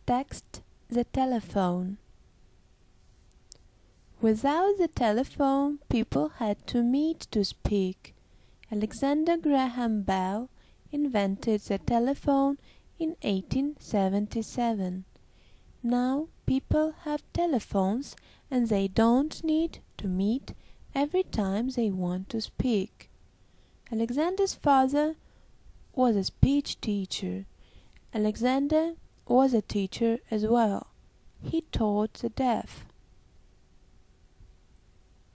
Text the telephone. Without the telephone, people had to meet to speak. Alexander Graham Bell invented the telephone in 1877. Now people have telephones and they don't need to meet every time they want to speak. Alexander's father was a speech teacher. Alexander was a teacher as well. He taught the deaf.